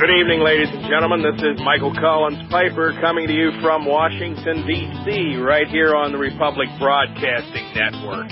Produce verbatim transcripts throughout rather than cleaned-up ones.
Good evening, ladies and gentlemen. This is Michael Collins Piper coming to you from Washington, D C, right here on the Republic Broadcasting Network.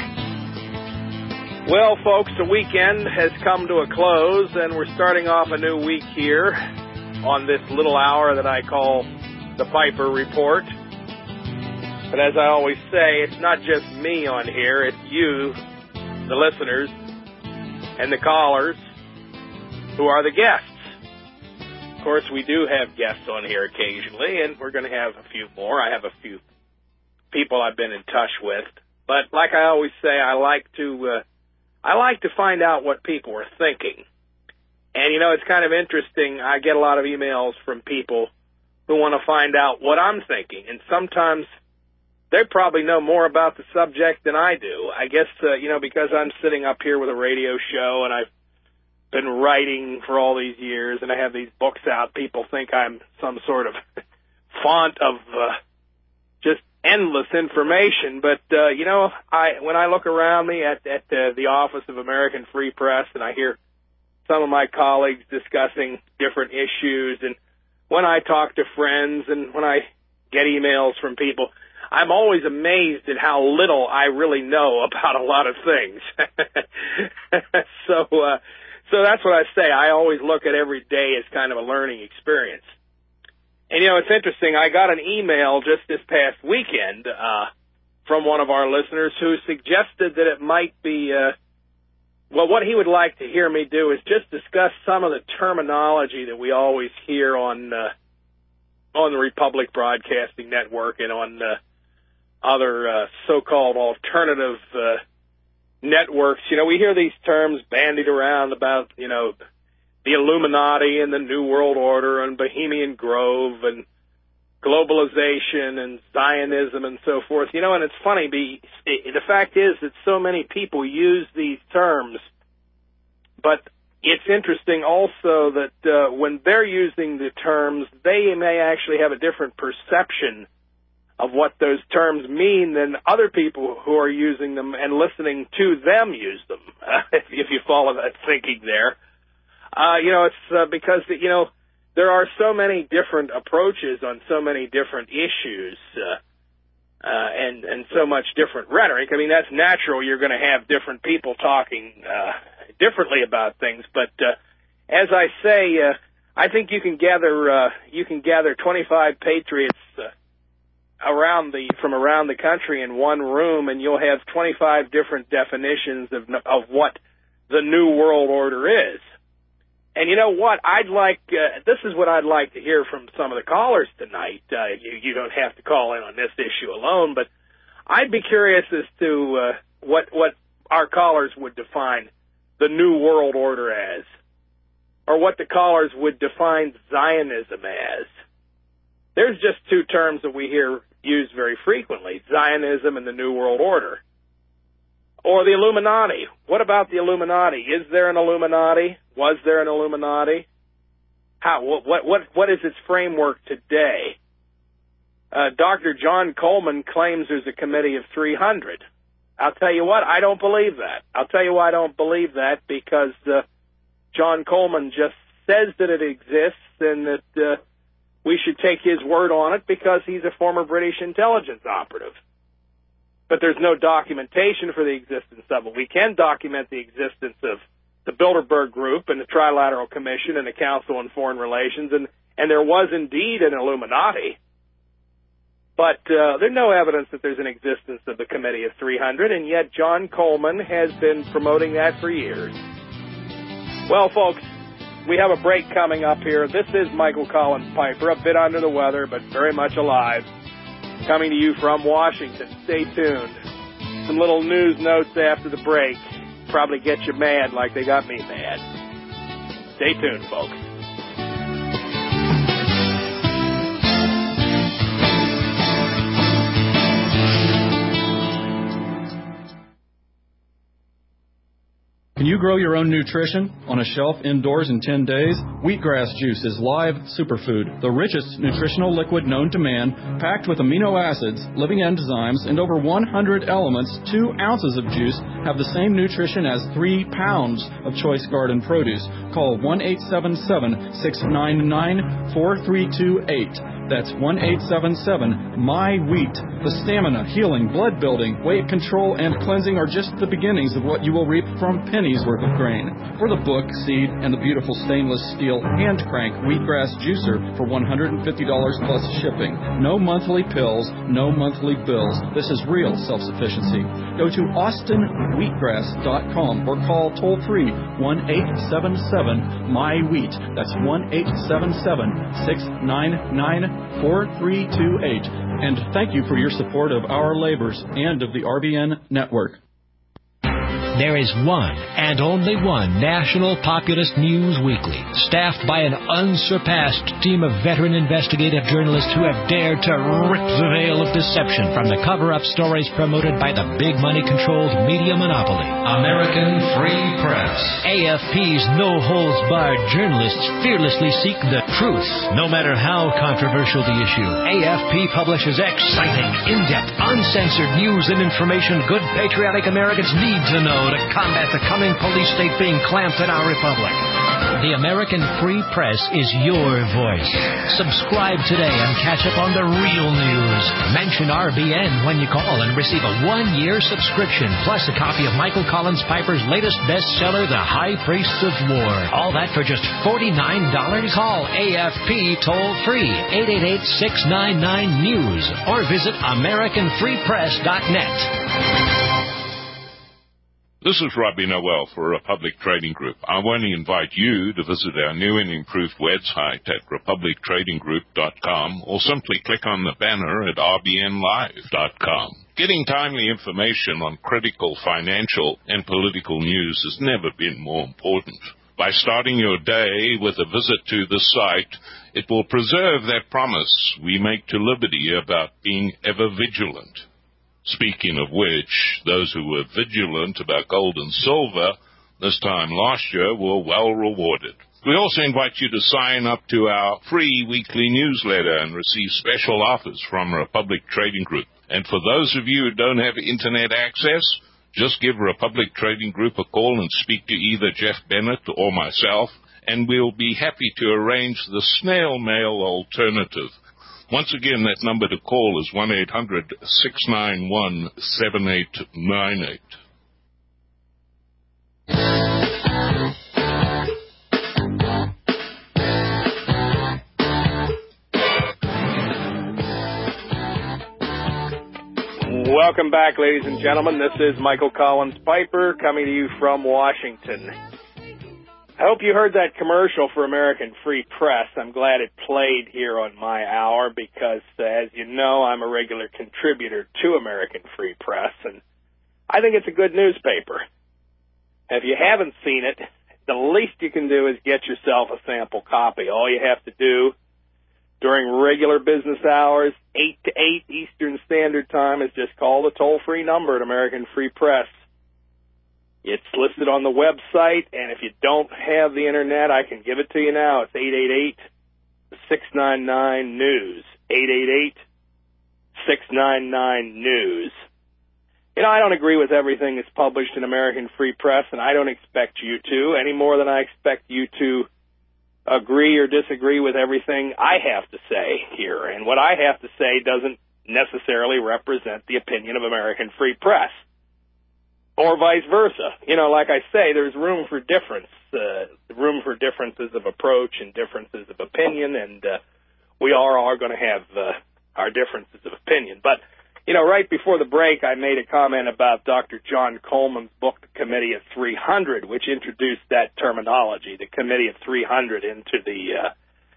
Well, folks, the weekend has come to a close, and we're starting off a new week here on this little hour that I call the Piper Report. But as I always say, it's not just me on here, it's you, the listeners, and the callers who are the guests. Of course, we do have guests on here occasionally, and we're going to have a few more. I have a few people I've been in touch with. But like I always say, I like to uh, I like to find out what people are thinking. And, you know, it's kind of interesting. I get a lot of emails from people who want to find out what I'm thinking. And sometimes they probably know more about the subject than I do. I guess, uh, you know, because I'm sitting up here with a radio show and I've been writing for all these years and I have these books out, people think I'm some sort of font of uh, just endless information. But, uh, you know, I when I look around me at, at uh, the Office of American Free Press and I hear some of my colleagues discussing different issues, and when I talk to friends and when I get emails from people, I'm always amazed at how little I really know about a lot of things. so, uh, so that's what I say. I always look at every day as kind of a learning experience. And, you know, it's interesting. I got an email just this past weekend uh, from one of our listeners who suggested that it might be, uh, well, what he would like to hear me do is just discuss some of the terminology that we always hear on uh, on the Republic Broadcasting Network and on uh, other uh, so-called alternative uh, networks. You know, we hear these terms bandied around about, you know, the Illuminati and the New World Order and Bohemian Grove and globalization and Zionism and so forth. You know, and it's funny, the, the fact is that so many people use these terms, but it's interesting also that uh, when they're using the terms, they may actually have a different perception of what those terms mean than other people who are using them and listening to them use them, if you follow that thinking there. Uh, you know, it's uh, because, you know, there are so many different approaches on so many different issues uh, uh, and, and so much different rhetoric. I mean, that's natural. You're going to have different people talking uh, differently about things. But uh, as I say, uh, I think you can gather uh, you can gather twenty-five patriots uh, around the from around the country in one room, and you'll have twenty-five different definitions of of what the New World Order is. And you know what? I'd like uh, this is what I'd like to hear from some of the callers tonight. Uh, you, you don't have to call in on this issue alone, but I'd be curious as to uh, what what our callers would define the New World Order as, or what the callers would define Zionism as. There's just two terms that we hear used very frequently: Zionism and the New World Order. Or the Illuminati. What about the Illuminati? Is there an Illuminati? Was there an Illuminati? How? What? What? What is its framework today? Uh, Doctor John Coleman claims there's a committee of three hundred. I'll tell you what, I don't believe that. I'll tell you why I don't believe that, because uh, John Coleman just says that it exists and that uh, we should take his word on it because he's a former British intelligence operative. But there's no documentation for the existence of it. We can document the existence of the Bilderberg Group and the Trilateral Commission and the Council on Foreign Relations, and, and there was indeed an Illuminati. But uh, there's no evidence that there's an existence of the Committee of three hundred, and yet John Coleman has been promoting that for years. Well, folks, we have a break coming up here. This is Michael Collins Piper, a bit under the weather, but very much alive, coming to you from Washington. Stay tuned. Some little news notes after the break. Probably get you mad like they got me mad. Stay tuned, folks. Can you grow your own nutrition on a shelf indoors in ten days? Wheatgrass juice is live superfood, the richest nutritional liquid known to man, packed with amino acids, living enzymes, and over one hundred elements. Two ounces of juice have the same nutrition as three pounds of choice garden produce. Call one eight seven seven, six nine nine, four three two eight. That's one eight seven seven, M Y wheat. The stamina, healing, blood building, weight control, and cleansing are just the beginnings of what you will reap from pennies worth of grain. For the book, seed, and the beautiful stainless steel hand crank wheatgrass juicer for one hundred fifty dollars plus shipping. No monthly pills, no monthly bills. This is real self-sufficiency. Go to austin wheatgrass dot com or call toll-free one eight seven seven, M Y wheat. That's one eight seven seven, six nine nine, four three two eight. And thank you for your support of our labors and of the R B N network. There is one and only one National Populist News Weekly, staffed by an unsurpassed team of veteran investigative journalists who have dared to rip the veil of deception from the cover-up stories promoted by the big money-controlled media monopoly. American Free Press. A F P's no-holds-barred journalists fearlessly seek the truth, no matter how controversial the issue. A F P publishes exciting, in-depth, uncensored news and information good patriotic Americans need to know to combat the coming police state being clamped in our republic. The American Free Press is your voice. Subscribe today and catch up on the real news. Mention R B N when you call and receive a one-year subscription, plus a copy of Michael Collins Piper's latest bestseller, The High Priests of War. All that for just forty-nine dollars. Call A F P toll-free, eight eight eight, six nine nine, news, or visit american free press dot net. This is Robbie Noel for Republic Trading Group. I want to invite you to visit our new and improved website at republic trading group dot com or simply click on the banner at r b n live dot com. Getting timely information on critical financial and political news has never been more important. By starting your day with a visit to the site, it will preserve that promise we make to liberty about being ever vigilant. Speaking of which, those who were vigilant about gold and silver this time last year were well rewarded. We also invite you to sign up to our free weekly newsletter and receive special offers from Republic Trading Group. And for those of you who don't have internet access, just give Republic Trading Group a call and speak to either Jeff Bennett or myself, and we'll be happy to arrange the snail mail alternative. Once again, that number to call is one eight hundred, six nine one, seven eight nine eight. Welcome back, ladies and gentlemen. This is Michael Collins Piper coming to you from Washington. I hope you heard that commercial for American Free Press. I'm glad it played here on my hour because, uh, as you know, I'm a regular contributor to American Free Press, and I think it's a good newspaper. If you haven't seen it, the least you can do is get yourself a sample copy. All you have to do during regular business hours, eight to eight Eastern Standard Time, is just call the toll-free number at American Free Press. It's listed on the website, and if you don't have the Internet, I can give it to you now. It's eight eight eight, six nine nine, news, eight eight eight, six nine nine, news. You know, I don't agree with everything that's published in American Free Press, and I don't expect you to, any more than I expect you to agree or disagree with everything I have to say here. And what I have to say doesn't necessarily represent the opinion of American Free Press. Or vice versa. You know, like I say, there's room for difference, uh, room for differences of approach and differences of opinion, and uh, we are, are going to have uh, our differences of opinion. But, you know, right before the break, I made a comment about Doctor John Coleman's book, The Committee of three hundred, which introduced that terminology, the Committee of three hundred, into the uh,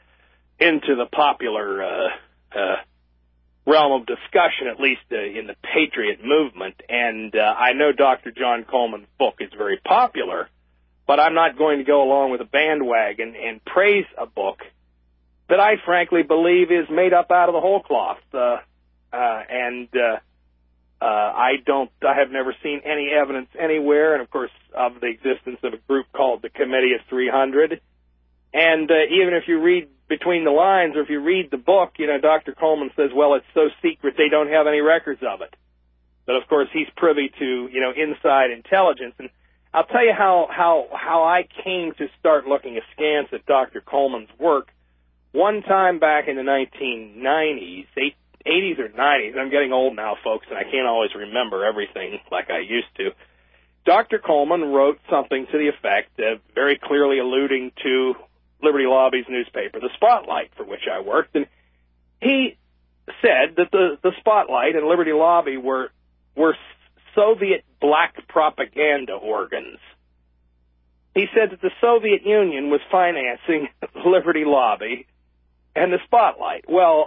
into the popular uh, uh realm of discussion, at least uh, in the patriot movement. And uh, I know Doctor John Coleman's book is very popular, but I'm not going to go along with a bandwagon and praise a book that I frankly believe is made up out of the whole cloth. Uh, uh, and uh, uh, I don't, I have never seen any evidence anywhere. And of course, uh, of the existence of a group called the Committee of three hundred. And uh, even if you read between the lines, or if you read the book, you know, Doctor Coleman says, well, it's so secret they don't have any records of it. But, of course, he's privy to, you know, inside intelligence. And I'll tell you how, how, how I came to start looking askance at Doctor Coleman's work. One time back in the nineteen nineties, eighties or nineties, I'm getting old now, folks, and I can't always remember everything like I used to. Doctor Coleman wrote something to the effect of very clearly alluding to Liberty Lobby's newspaper, The Spotlight, for which I worked, and he said that the, the Spotlight and Liberty Lobby were were Soviet black propaganda organs. He said that the Soviet Union was financing Liberty Lobby and the Spotlight. Well,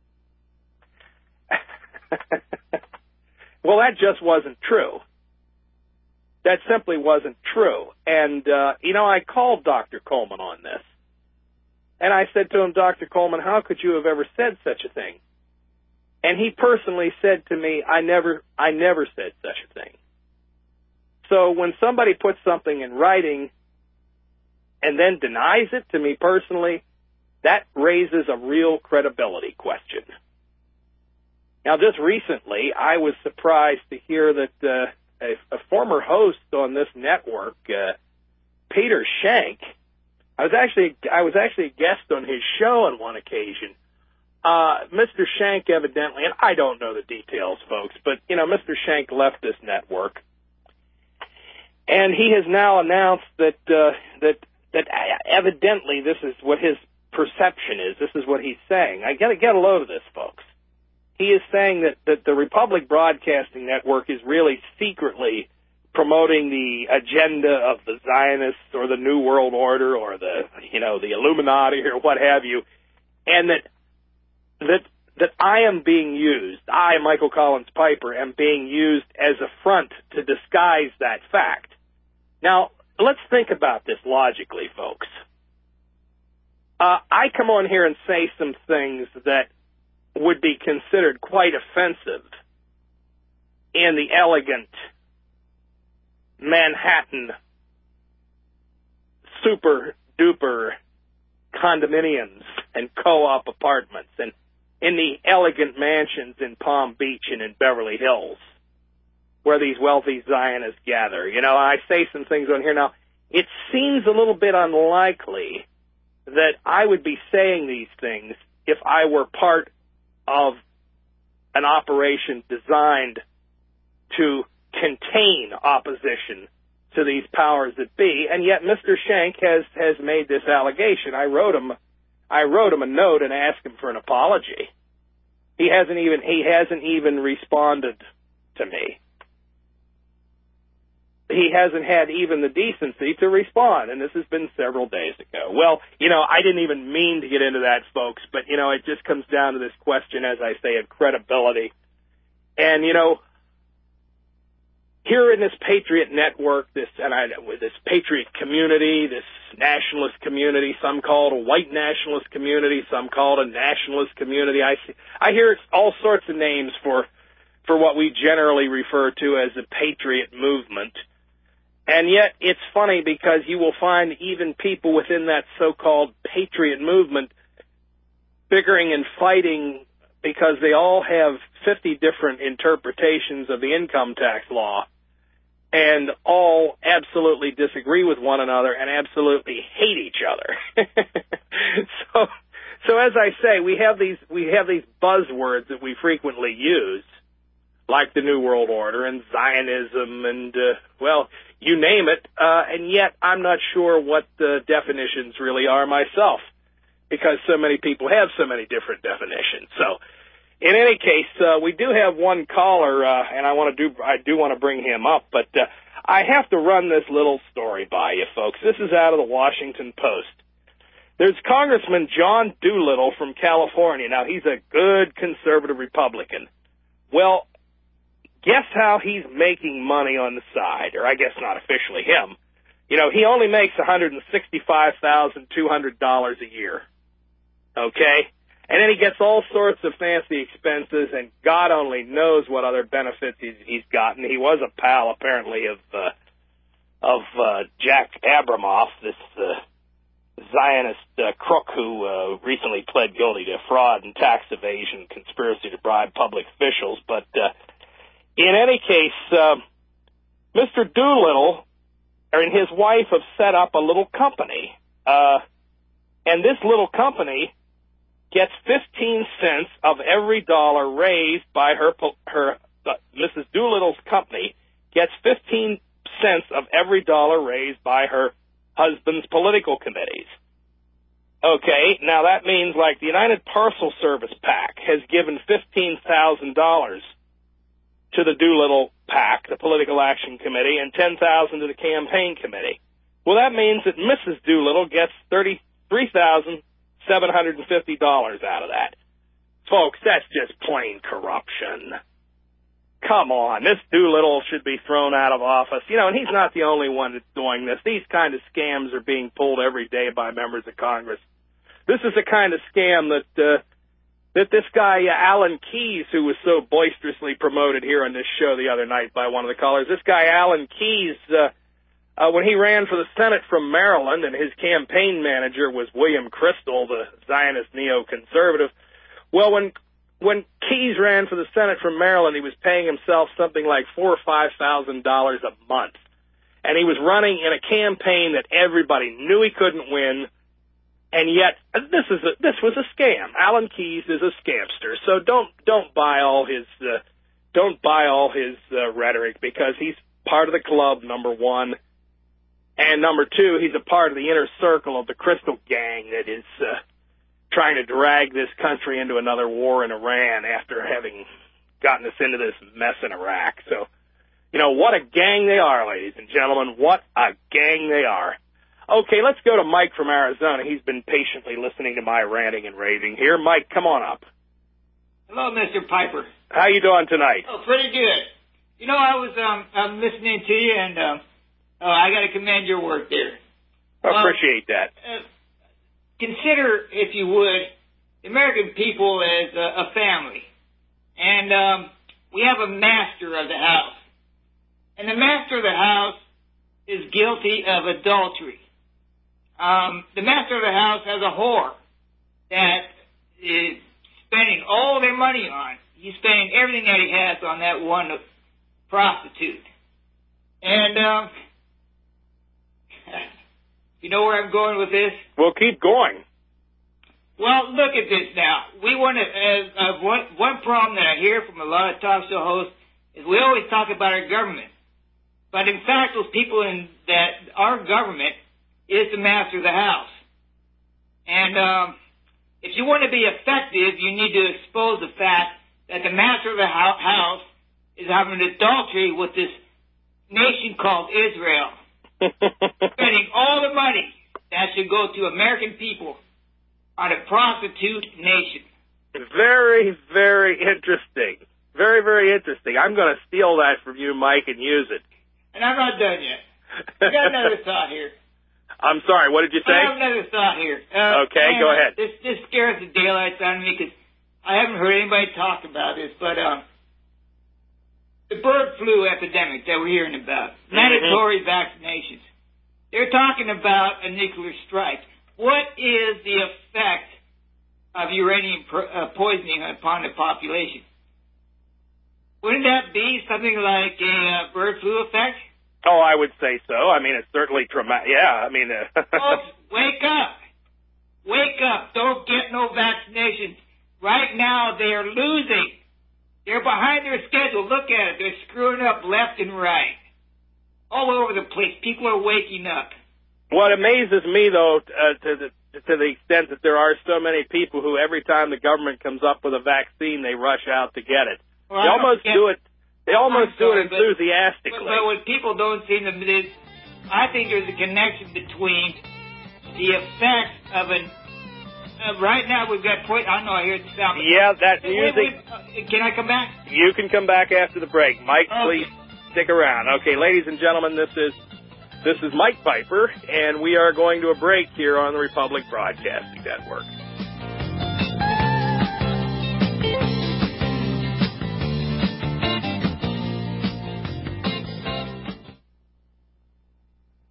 well, that just wasn't true. That simply wasn't true. And, uh, you know, I called Doctor Coleman on this. And I said to him, Doctor Coleman, how could you have ever said such a thing? And he personally said to me, I never, I never said such a thing. So when somebody puts something in writing and then denies it to me personally, that raises a real credibility question. Now, just recently, I was surprised to hear that uh, a, a former host on this network, uh, Peter Shank, I was actually I was actually a guest on his show on one occasion. Uh, Mister Shank evidently, and I don't know the details, folks, but, you know, Mister Shank left this network, and he has now announced that uh, that that evidently this is what his perception is. This is what he's saying. I got to get a load of this, folks. He is saying that, that the Republic Broadcasting Network is really secretly promoting the agenda of the Zionists or the New World Order or the, you know, the Illuminati or what have you, and that that that I am being used, I, Michael Collins Piper, am being used as a front to disguise that fact. Now, let's think about this logically, folks. Uh, I come on here and say some things that would be considered quite offensive in the elegant Manhattan super-duper condominiums and co-op apartments and in the elegant mansions in Palm Beach and in Beverly Hills where these wealthy Zionists gather. You know, I say some things on here now. It seems a little bit unlikely that I would be saying these things if I were part of an operation designed to contain opposition to these powers that be, and yet Mister Shank has, has made this allegation. I wrote him I wrote him a note and asked him for an apology. He hasn't even he hasn't even responded to me. He hasn't had even the decency to respond, and this has been several days ago. Well, you know, I didn't even mean to get into that, folks, but, you know, it just comes down to this question, as I say, of credibility. And, you know, here in this Patriot network, this and I, this Patriot community, this nationalist community, some call it a white nationalist community, some call it a nationalist community. I I hear all sorts of names for for what we generally refer to as the Patriot movement. And yet it's funny because you will find even people within that so-called Patriot movement bickering and fighting because they all have fifty different interpretations of the income tax law and all absolutely disagree with one another and absolutely hate each other. so, so as I say, we have these we have these buzzwords that we frequently use, like the New World Order and Zionism and, uh, well, you name it, uh, and yet I'm not sure what the definitions really are myself, because so many people have so many different definitions. So, in any case, uh, we do have one caller, uh, and I want to do I do want to bring him up, but uh, I have to run this little story by you, folks. This is out of the Washington Post. There's Congressman John Doolittle from California. Now, he's a good conservative Republican. Well, guess how he's making money on the side, or I guess not officially him. You know, he only makes one hundred sixty-five thousand two hundred dollars a year, okay? And then he gets all sorts of fancy expenses, and God only knows what other benefits he's, he's gotten. He was a pal, apparently, of uh, of uh, Jack Abramoff, this uh, Zionist uh, crook who uh, recently pled guilty to fraud and tax evasion, conspiracy to bribe public officials. But uh, in any case, uh, Mister Doolittle and his wife have set up a little company, uh, and this little company gets fifteen cents of every dollar raised by her, her uh, Missus Doolittle's company gets fifteen cents of every dollar raised by her husband's political committees. Okay, now that means like the United Parcel Service PAC has given fifteen thousand dollars to the Doolittle PAC, the Political Action Committee, and ten thousand dollars to the campaign committee. Well, that means that Missus Doolittle gets thirty-three thousand seven hundred fifty dollars out of that. Folks, that's just plain corruption. Come on, this Doolittle should be thrown out of office. You know, and he's not the only one that's doing this. These kind of scams are being pulled every day by members of Congress. This is the kind of scam that uh, that this guy, uh, Alan Keyes, who was so boisterously promoted here on this show the other night by one of the callers, this guy, Alan Keyes, uh, uh, when he ran for the Senate from Maryland, and his campaign manager was William Kristol, the Zionist neoconservative, well, when When Keyes ran for the Senate from Maryland, he was paying himself something like four or five thousand dollars a month, and he was running in a campaign that everybody knew he couldn't win. And yet, this is a, this was a scam. Alan Keyes is a scamster, so don't don't buy all his uh, don't buy all his uh, rhetoric, because he's part of the club, number one, and number two, he's a part of the inner circle of the Crystal Gang that is Uh, trying to drag this country into another war in Iran after having gotten us into this mess in Iraq. So, you know, what a gang they are, ladies and gentlemen. What a gang they are. Okay, let's go to Mike from Arizona. He's been patiently listening to my ranting and raving here. Mike, come on up. Hello, Mister Piper. How you doing tonight? Oh, pretty good. You know, I was um, I'm listening to you, and um, oh, I got to commend your work there. I appreciate um, that. Uh, Consider, if you would, the American people as a, a family. And um, we have a master of the house. And the master of the house is guilty of adultery. Um, the master of the house has a whore that is spending all their money on. He's spending everything that he has on that one prostitute. And um you know where I'm going with this? Well, keep going. Well, look at this now. We want to, uh, uh, one, one problem that I hear from a lot of talk show hosts is we always talk about our government. But in fact, those people in that our government is the master of the house. And um, if you want to be effective, you need to expose the fact that the master of the house is having adultery with this nation called Israel. Spending all the money that should go to American people on a prostitute nation. Very, very interesting. Very, very interesting. I'm going to steal that from you, Mike, and use it. And I'm not done yet. I got another thought here. I'm sorry, what did you say? I have another thought here. Uh, okay, go ahead. This, this scares the daylights out of me because I haven't heard anybody talk about this, but um, the bird flu epidemic that we're hearing about, mm-hmm. mandatory vaccinations. They're talking about a nuclear strike. What is the effect of uranium uh, poisoning upon the population? Wouldn't that be something like a uh, bird flu effect? Oh, I would say so. I mean, it's certainly traumatic. Yeah, I mean... Uh... Folks, wake up. Wake up. Don't get no vaccinations. Right now, they are losing. They're behind their schedule. Look at it. They're screwing up left and right. All over the place. People are waking up. What amazes me, though, uh, to the to the extent that there are so many people who every time the government comes up with a vaccine, they rush out to get it. Well, they almost get, do it. They almost sorry, do it enthusiastically. But, but what people don't seem to is, I think there's a connection between the effects of an. Uh, right now we've got point. I know I hear the sound. Yeah, that wait, music. Wait, wait, uh, can I come back? You can come back after the break, Mike. Okay. Please stick around. Okay, ladies and gentlemen, this is this is Mike Piper, and we are going to a break here on the Republic Broadcasting Network.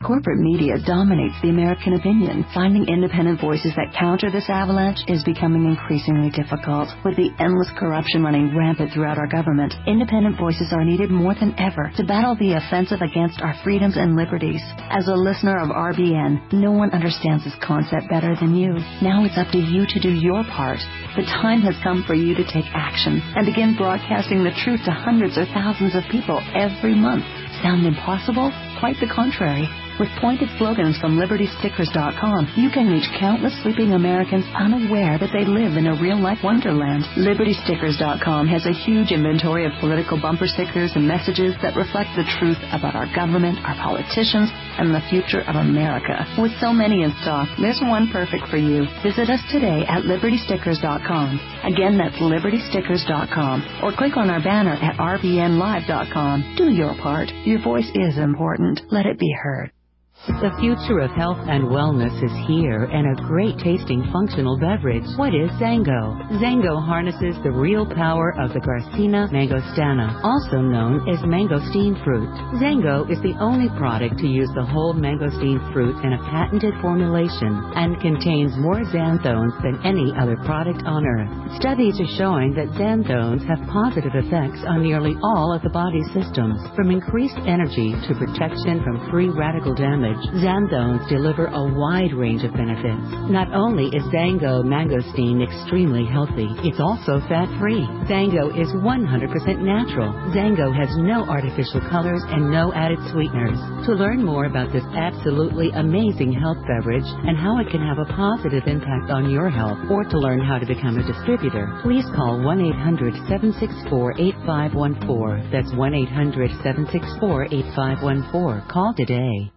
corporate media dominates the American opinion. Finding independent voices that counter this avalanche is becoming increasingly difficult. With the endless corruption running rampant throughout our government, independent voices are needed more than ever to battle the offensive against our freedoms and liberties. As a listener of R B N, no one understands this concept better than you. Now it's up to you to do your part. The time has come for you to take action and begin broadcasting the truth to hundreds or thousands of people every month. Sound impossible? Quite the contrary. With pointed slogans from Liberty Stickers dot com, you can reach countless sleeping Americans unaware that they live in a real-life wonderland. Liberty Stickers dot com has a huge inventory of political bumper stickers and messages that reflect the truth about our government, our politicians, and the future of America. With so many in stock, there's one perfect for you. Visit us today at Liberty Stickers dot com. Again, that's Liberty Stickers dot com. Or click on our banner at R B N Live dot com. Do your part. Your voice is important. Let it be heard. The future of health and wellness is here, and a great tasting functional beverage. What is Zango? Zango harnesses the real power of the Garcinia mangostana, also known as mangosteen fruit. Zango is the only product to use the whole mangosteen fruit in a patented formulation and contains more xanthones than any other product on earth. Studies are showing that xanthones have positive effects on nearly all of the body's systems, from increased energy to protection from free radical damage. Xanthones deliver a wide range of benefits. Not only is Zango mangosteen extremely healthy, it's also fat-free. Zango is one hundred percent natural. Zango has no artificial colors and no added sweeteners. To learn more about this absolutely amazing health beverage and how it can have a positive impact on your health, or to learn how to become a distributor, please call one eight hundred seven six four eight five one four. That's one eight hundred seven six four eight five one four. Call today.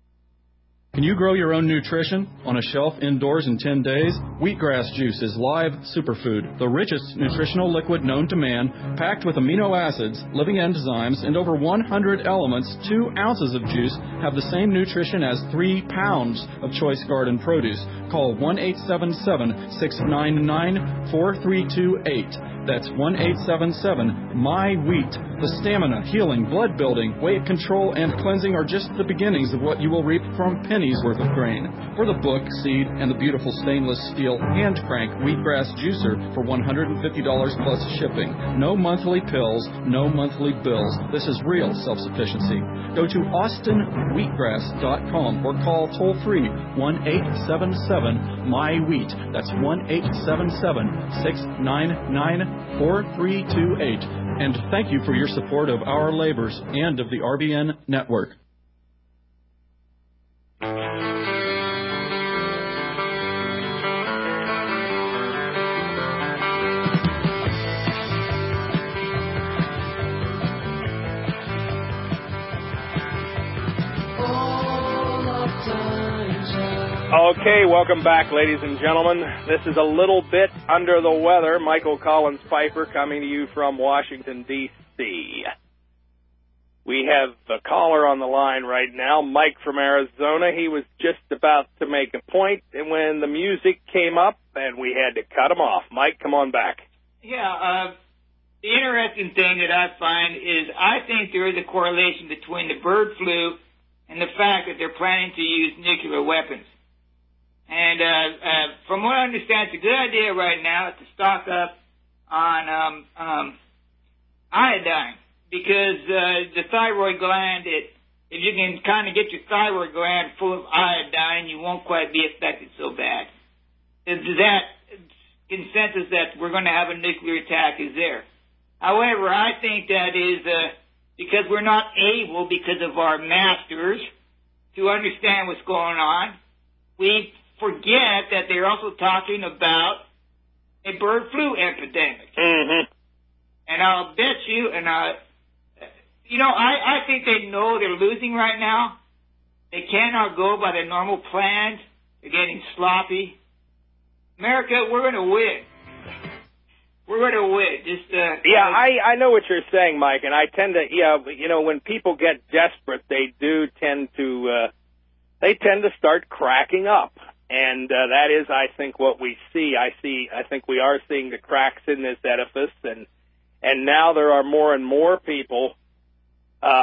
Can you grow your own nutrition on a shelf indoors in ten days? Wheatgrass juice is live superfood, the richest nutritional liquid known to man, packed with amino acids, living enzymes, and over one hundred elements. Two ounces of juice have the same nutrition as three pounds of choice garden produce. Call one eight seven seven, six nine nine, four three two eight. That's one eight seven seven, M Y wheat. The stamina, healing, blood building, weight control, and cleansing are just the beginnings of what you will reap from pennies worth of grain. For the book, seed, and the beautiful stainless steel hand crank wheatgrass juicer for one hundred fifty dollars plus shipping. No monthly pills, no monthly bills. This is real self-sufficiency. Go to Austin Wheatgrass dot com or call toll-free one eight seven seven, M Y wheat. That's one eight seven seven, six nine nine, four three two eight. And thank you for your support of our labors and of the R B N network. Okay, welcome back, ladies and gentlemen. This is a little bit under the weather. Michael Collins Piper coming to you from Washington, D C We have a caller on the line right now, Mike from Arizona. He was just about to make a point, and when the music came up, and we had to cut him off. Mike, come on back. Yeah, uh, the interesting thing that I find is I think there is a correlation between the bird flu and the fact that they're planning to use nuclear weapons. And uh, uh, from what I understand, it's a good idea right now to stock up on um, um, iodine, because uh, the thyroid gland, it, if you can kind of get your thyroid gland full of iodine, you won't quite be affected so bad. That consensus that we're going to have a nuclear attack is there. However, I think that is uh, because we're not able, because of our masters, to understand what's going on. We forget that they're also talking about a bird flu epidemic. Mm-hmm. And I'll bet you, and I, you know, I, I think they know they're losing right now. They cannot go by the normal plans. They're getting sloppy. America, we're going to win. We're going to win. Just uh, yeah, I, I know what you're saying, Mike, and I tend to, yeah, you know, when people get desperate, they do tend to, uh, they tend to start cracking up. And uh, that is, I think, what we see. I see. I think we are seeing the cracks in this edifice, and and now there are more and more people uh,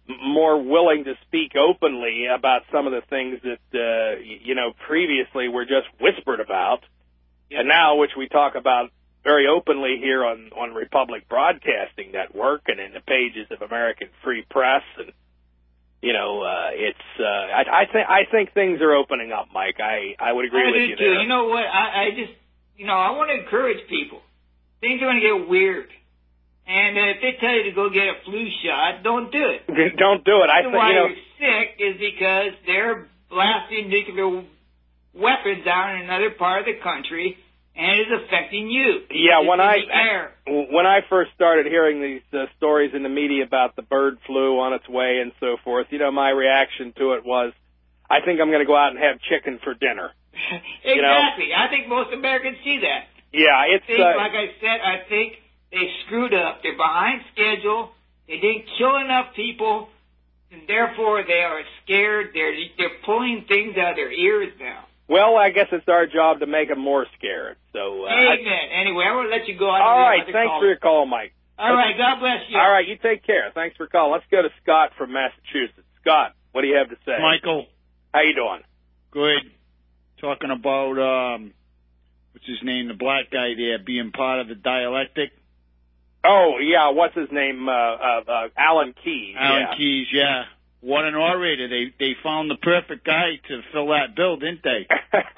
more willing to speak openly about some of the things that, uh, you know, previously were just whispered about, and now which we talk about very openly here on, on Republic Broadcasting Network and in the pages of American Free Press. And, you know, uh, it's, uh, I, I think, I think things are opening up, Mike. I, I would agree I with do you too. there. You know what? I, I just, you know, I want to encourage people. Things are going to get weird. And uh, if they tell you to go get a flu shot, don't do it. Don't do it. I The reason think, why you know, you're sick is because they're blasting nuclear weapons down in another part of the country, and it is affecting you. Yeah, it's when in I, the air. when I first started hearing these uh, stories in the media about the bird flu on its way and so forth, you know, my reaction to it was, I think I'm going to go out and have chicken for dinner. Exactly. You know? I think most Americans see that. Yeah, it's... I think, uh, like I said, I think they screwed up. They're behind schedule. They didn't kill enough people, and therefore they are scared. They're they're pulling things out of their ears now. Well, I guess it's our job to make them more scared. So, uh, Amen. I, anyway, I will let you go. All right, thanks for your call, Mike. All right, God bless you. All right, you take care. Thanks for calling. Let's go to Scott from Massachusetts. Scott, what do you have to say? Michael. How you doing? Good. Talking about, um, what's his name, the black guy there, being part of the dialectic. Oh, yeah, what's his name? Uh, uh, uh, Alan Keyes. Alan yeah. Keyes, yeah. What an orator. They they found the perfect guy to fill that bill, didn't they?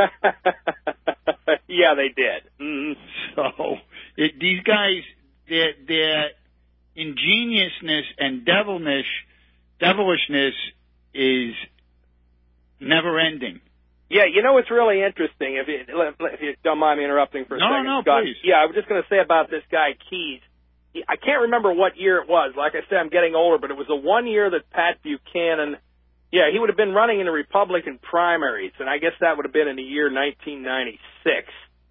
Yeah, they did. Mm-hmm. So, it, these guys, their, their ingeniousness and devilish, devilishness is never ending. Yeah, you know what's really interesting, if you, if you don't mind me interrupting for a no, second, no, Scott. please. Yeah, I was just going to say about this guy, Keyes. I can't remember what year it was. Like I said, I'm getting older, but it was the one year that Pat Buchanan, yeah, he would have been running in the Republican primaries, and I guess that would have been in the year nineteen ninety-six.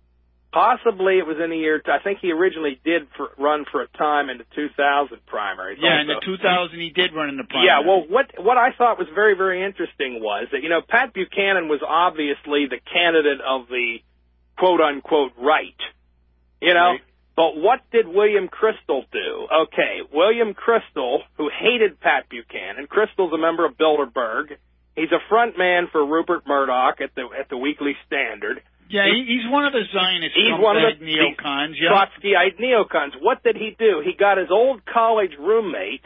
Possibly it was in the year, I think he originally did for, run for a time in the two thousand primaries. Yeah, also. in the two thousand he did run in the primaries. Yeah, well, what what I thought was very, very interesting was that, you know, Pat Buchanan was obviously the candidate of the quote-unquote right, you know? Right. But what did William Kristol do? Okay, William Kristol, who hated Pat Buchanan, Kristol's a member of Bilderberg. He's a front man for Rupert Murdoch at the at the Weekly Standard. Yeah, he, he's one of the Zionist he's one of the neocons, yeah. Trotskyite neocons. What did he do? He got his old college roommate,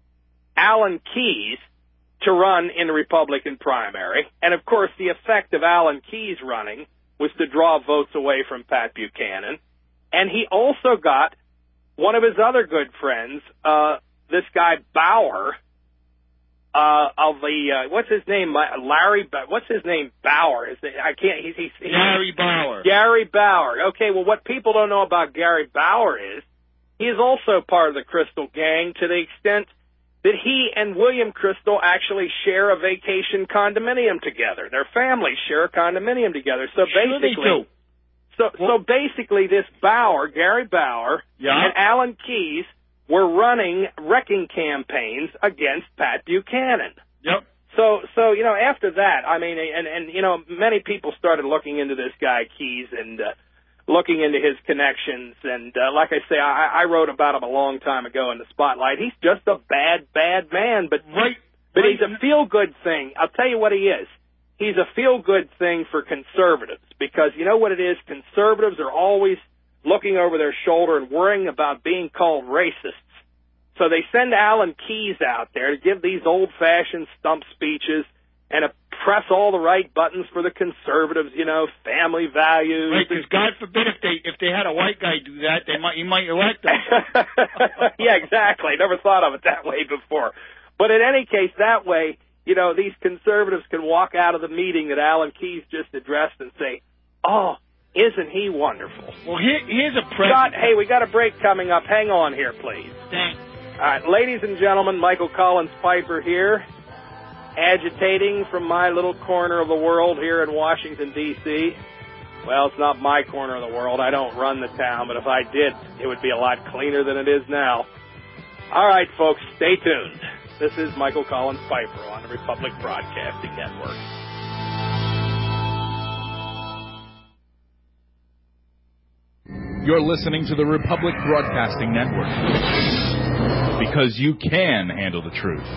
Alan Keyes, to run in the Republican primary. And, of course, the effect of Alan Keyes running was to draw votes away from Pat Buchanan. And he also got one of his other good friends, uh, this guy Bauer, uh, of the, uh, what's his name? Larry, what's his name? Bauer. Is it, I can't, he's, he's, he's Gary Bauer. Gary Bauer. Okay, well, what people don't know about Gary Bauer is he is also part of the Kristol gang to the extent that he and William Kristol actually share a vacation condominium together. Their families share a condominium together. So sure basically, they do. So, well, so basically, this Bauer, Gary Bauer, yeah. and Alan Keyes were running wrecking campaigns against Pat Buchanan. Yep. So, so you know, after that, I mean, and and you know, many people started looking into this guy Keyes and uh, looking into his connections. And uh, like I say, I, I wrote about him a long time ago in the Spotlight. He's just a bad, bad man, but right. but right. he's a feel-good thing. I'll tell you what he is. He's a feel-good thing for conservatives because you know what it is? Conservatives are always looking over their shoulder and worrying about being called racists. So they send Alan Keyes out there to give these old-fashioned stump speeches and to press all the right buttons for the conservatives, you know, family values. Right, because God forbid if they if they had a white guy do that, they might you might elect him. Yeah, exactly. Never thought of it that way before. But in any case, that way, you know, these conservatives can walk out of the meeting that Alan Keyes just addressed and say, oh, isn't he wonderful? Well, here, here's a present. Scott, hey, we got a break coming up. Hang on here, please. Thanks. All right, ladies and gentlemen, Michael Collins Piper here, agitating from my little corner of the world here in Washington, D C Well, it's not my corner of the world. I don't run the town, but if I did, it would be a lot cleaner than it is now. All right, folks, stay tuned. This is Michael Collins Piper on the Republic Broadcasting Network. You're listening to the Republic Broadcasting Network. because you can handle the truth.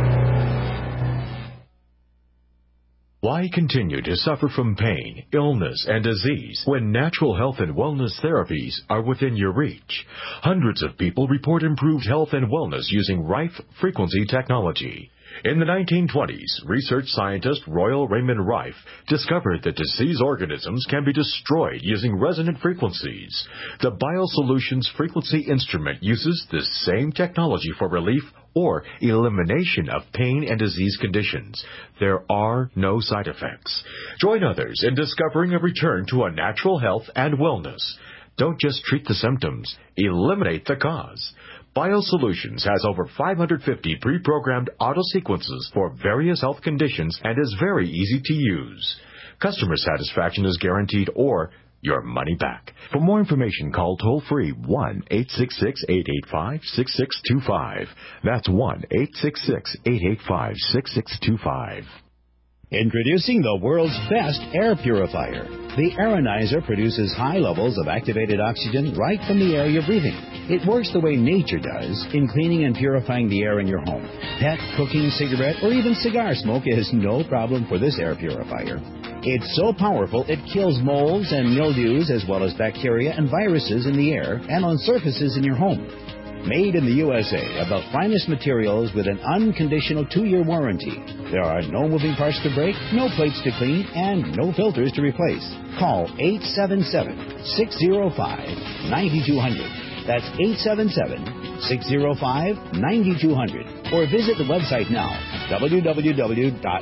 Why continue to suffer from pain, illness, and disease when natural health and wellness therapies are within your reach? Hundreds of people report improved health and wellness using Rife frequency technology. In the nineteen twenties, research scientist Royal Raymond Rife discovered that disease organisms can be destroyed using resonant frequencies. The BioSolutions frequency instrument uses this same technology for relief or elimination of pain and disease conditions. There are no side effects. Join others in discovering a return to a natural health and wellness. Don't just treat the symptoms, eliminate the cause. BioSolutions has over five hundred fifty pre-programmed auto sequences for various health conditions and is very easy to use. Customer satisfaction is guaranteed or your money back. For more information, call toll-free one eight six six, eight eight five, six six two five. That's one eight six six, eight eight five, six six two five. Introducing the world's best air purifier. The Aeronizer produces high levels of activated oxygen right from the air you're breathing. It works the way nature does in cleaning and purifying the air in your home. Pet, cooking, cigarette, or even cigar smoke is no problem for this air purifier. It's so powerful it kills molds and mildews as well as bacteria and viruses in the air and on surfaces in your home. Made in the U S A of the finest materials with an unconditional two-year warranty. There are no moving parts to break, no plates to clean, and no filters to replace. Call eight seven seven, six zero five, nine two zero zero. That's eight seven seven, six zero five, nine two zero zero. Or visit the website now, w w w dot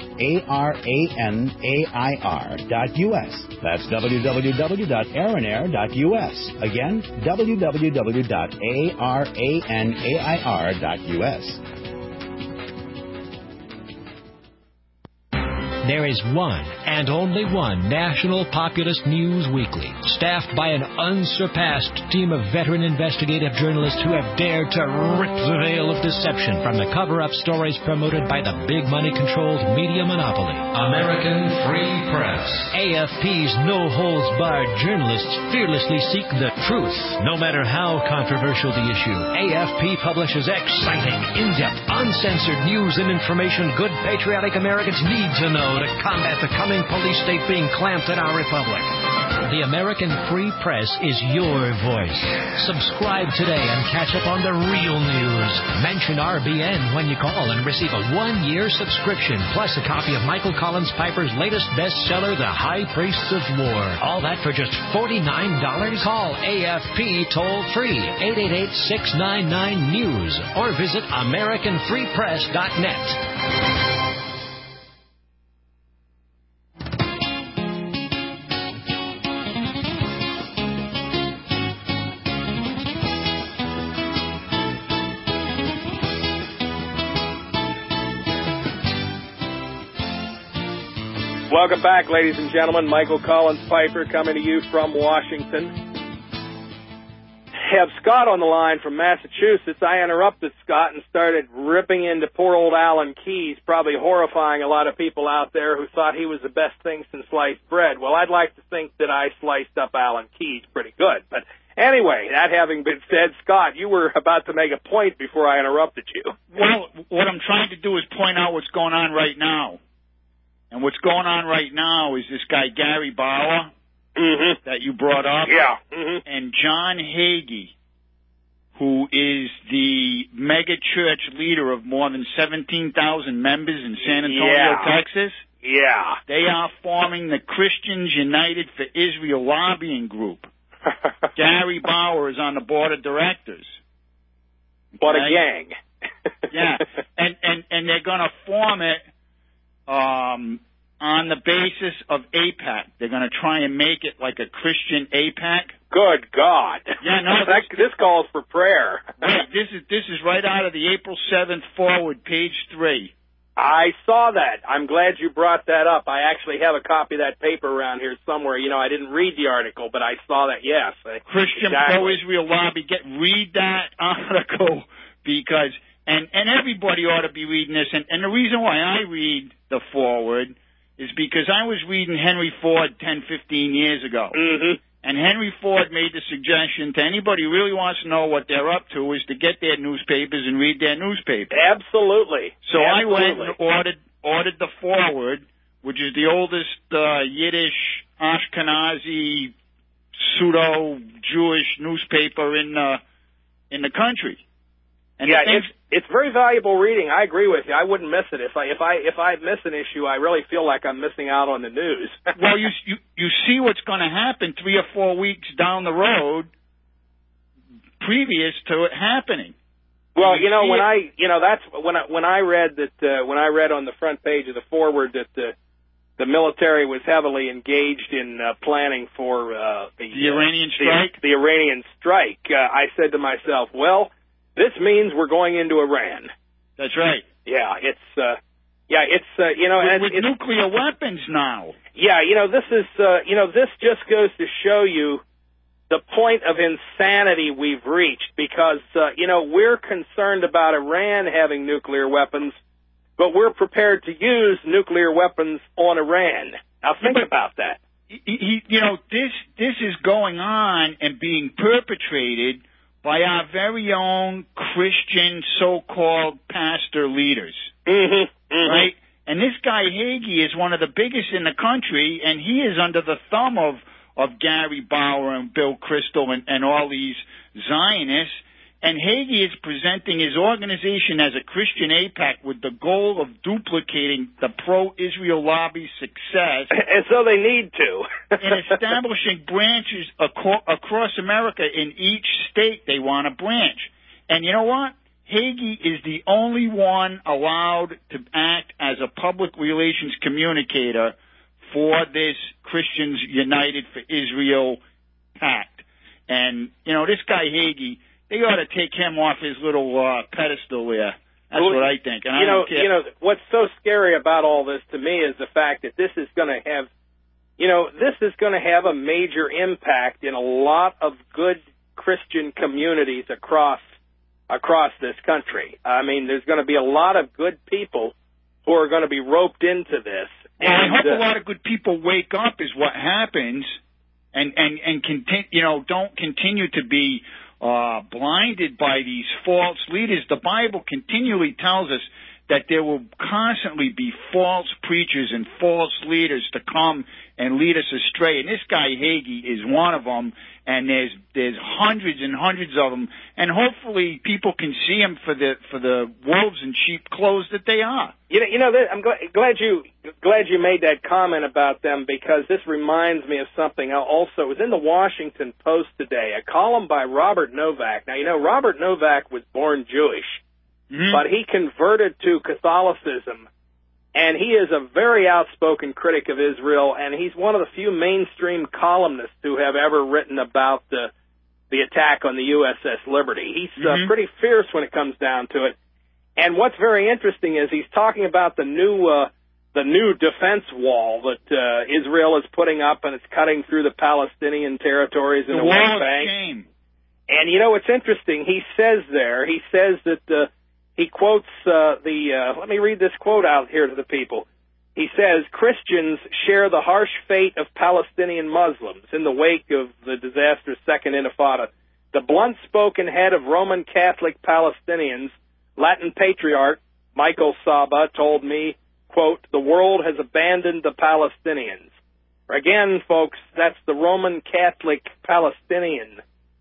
aranair dot u s. That's w w w dot aranair dot u s. Again, w w w dot aranair dot u s. There is one and only one National Populist News Weekly, staffed by an unsurpassed team of veteran investigative journalists who have dared to rip the veil of deception from the cover-up stories promoted by the big money-controlled media monopoly. American Free Press. A F P's no-holds-barred journalists fearlessly seek the truth, no matter how controversial the issue. A F P publishes exciting, in-depth, uncensored news and information good patriotic Americans need to know to combat the coming police state being clamped in our republic. The American Free Press is your voice. Subscribe today and catch up on the real news. Mention R B N when you call and receive a one-year subscription, plus a copy of Michael Collins Piper's latest bestseller, The High Priests of War. All that for just forty-nine dollars. Call A F P toll-free, eight eight eight, six nine nine, news, or visit american free press dot net. Welcome back, ladies and gentlemen. Michael Collins Piper coming to you from Washington. Have Scott on the line from Massachusetts. I interrupted Scott and started ripping into poor old Alan Keyes, probably horrifying a lot of people out there who thought he was the best thing since sliced bread. Well, I'd like to think that I sliced up Alan Keyes pretty good. But anyway, that having been said, Scott, you were about to make a point before I interrupted you. Well, what I'm trying to do is point out what's going on right now. And what's going on right now is this guy, Gary Bauer, mm-hmm. that you brought up. Yeah. Mm-hmm. And John Hagee, who is the mega church leader of more than seventeen thousand members in San Antonio, yeah. Texas. Yeah. They are forming the Christians United for Israel lobbying group. Gary Bauer is on the board of directors. What okay? a gang. Yeah. And, and, and they're going to form it Um, on the basis of AIPAC. They're going to try and make it like a Christian AIPAC. Good God. Yeah, no, that, this, this calls for prayer. Wait, this is this is right out of the April seventh forward, page three. I saw that. I'm glad you brought that up. I actually have a copy of that paper around here somewhere. You know, I didn't read the article, but I saw that, yes. Christian exactly. Pro-Israel Lobby. Get Read that article because... And and everybody ought to be reading this. And, and the reason why I read the forward is because I was reading Henry Ford ten, fifteen years ago. Mm-hmm. And Henry Ford made the suggestion to anybody who really wants to know what they're up to is to get their newspapers and read their newspapers. Absolutely. So Absolutely. I went and ordered, ordered the Forward, which is the oldest uh, Yiddish, Ashkenazi, pseudo-Jewish newspaper in uh, in the country. And yeah, the it's it's very valuable reading. I agree with you. I wouldn't miss it. If I if I if I miss an issue, I really feel like I'm missing out on the news. Well, you you you see what's going to happen three or four weeks down the road, previous to it happening. Well, you, you know, when it. I you know that's when I when I read that uh, when I read on the front page of the Forward that the the military was heavily engaged in uh, planning for uh, the, the Iranian uh, strike. The, the Iranian strike. Uh, I said to myself, well. This means we're going into Iran. That's right. Yeah, it's uh, yeah, it's uh, you know, with, and with it's, nuclear weapons now. Yeah, you know, this is uh, you know, this just goes to show you the point of insanity we've reached because uh, you know we're concerned about Iran having nuclear weapons, but we're prepared to use nuclear weapons on Iran. Now think but, about that. He, he, you know, this this is going on and being perpetrated by our very own Christian so-called pastor leaders. Mm-hmm, mm-hmm. Right? And this guy Hagee is one of the biggest in the country, and he is under the thumb of, of Gary Bauer and Bill Kristol and, and all these Zionists. And Hagee is presenting his organization as a Christian AIPAC with the goal of duplicating the pro-Israel lobby's success. And so they need to. in establishing branches aco- across America. In each state, they want a branch. And you know what? Hagee is the only one allowed to act as a public relations communicator for this Christians United for Israel pact. And, you know, this guy Hagee, they ought to take him off his little uh, pedestal there. That's well, what I think. And you I know, don't care. you know, what's so scary about all this to me is the fact that this is going to have, you know, this is going to have a major impact in a lot of good Christian communities across across this country. I mean, there's going to be a lot of good people who are going to be roped into this. Well, and, I hope uh, a lot of good people wake up is what happens, and and and continue, you know, don't continue to be uh, blinded by these false leaders. The Bible continually tells us that there will constantly be false preachers and false leaders to come and lead us astray. And this guy Hagee is one of them, and there's there's hundreds and hundreds of them. And hopefully people can see them for the for the wolves in sheep clothes that they are. You know, you know, I'm glad, glad you glad you made that comment about them, because this reminds me of something. Also, it was in the Washington Post today, a column by Robert Novak. Now, you know, Robert Novak was born Jewish, mm-hmm. but he converted to Catholicism, and he is a very outspoken critic of Israel, and he's one of the few mainstream columnists who have ever written about the the attack on the U S S Liberty. He's uh, mm-hmm. pretty fierce when it comes down to it. And what's very interesting is he's talking about the new uh, the new defense wall that uh, Israel is putting up, and it's cutting through the Palestinian territories in the, the West Bank. Shame. And you know what's interesting? He says there, he says that uh, he quotes uh, the. Uh, let me read this quote out here to the people. He says, Christians share the harsh fate of Palestinian Muslims in the wake of the disastrous Second Intifada. The blunt-spoken head of Roman Catholic Palestinians, Latin patriarch Michael Saba, told me, quote, the world has abandoned the Palestinians. Again, folks, that's the Roman Catholic Palestinian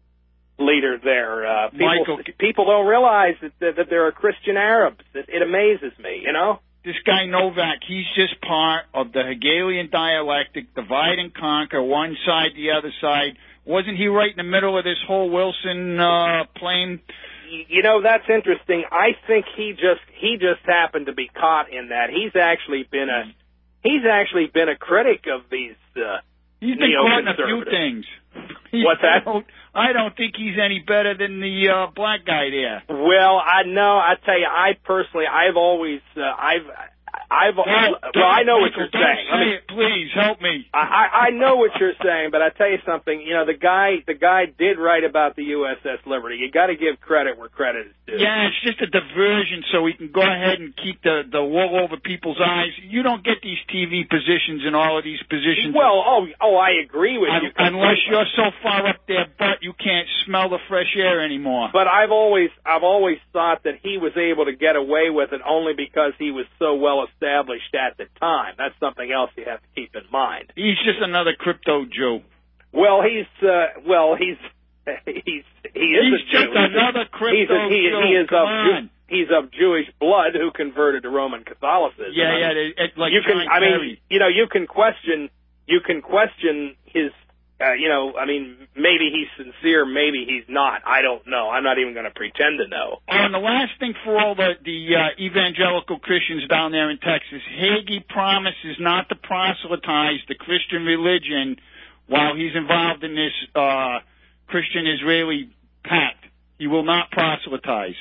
leader there. Uh, people, Michael, people don't realize that, that, that there are Christian Arabs. It, it amazes me, you know? This guy Novak, he's just part of the Hegelian dialectic, divide and conquer, one side, the other side. Wasn't he right in the middle of this whole Wilson uh, plane? You know, that's interesting. I think he just he just happened to be caught in that. He's actually been a he's actually been a critic of these. Uh, he's been caught in a few things. What's that? I don't, I don't think he's any better than the uh, black guy there. Well, I know. I tell you, I personally, I've always, uh, I've, I've Don't, well, don't, I know what Michael, you're saying. Don't say I mean, it, please help me. I, I I know what you're saying, but I tell you something. You know, the guy the guy did write about the U S S Liberty. You got to give credit where credit is due. Yeah, it's just a diversion, so we can go ahead and keep the the wool over people's eyes. You don't get these T V positions and all of these positions. Well, oh, oh, I agree with un, you. Unless you're so far up their butt, you can't smell the fresh air anymore. But I've always I've always thought that he was able to get away with it only because he was so well established at the time. That's something else you have to keep in mind. He's just another crypto Jew. Well, he's uh, well, he's he's he is he's a just Jew. another crypto he's a, he, Jew. He is Come of on. Jew, he's of Jewish blood who converted to Roman Catholicism. Yeah, I mean, yeah, they, it, like you can. John I mean, Kerry. you know, you can question you can question his. Uh, you know, I mean, maybe he's sincere, maybe he's not. I don't know. I'm not even going to pretend to know. And the last thing for all the, the uh, evangelical Christians down there in Texas, Hagee promises not to proselytize the Christian religion while he's involved in this uh, Christian-Israeli pact. He will not proselytize.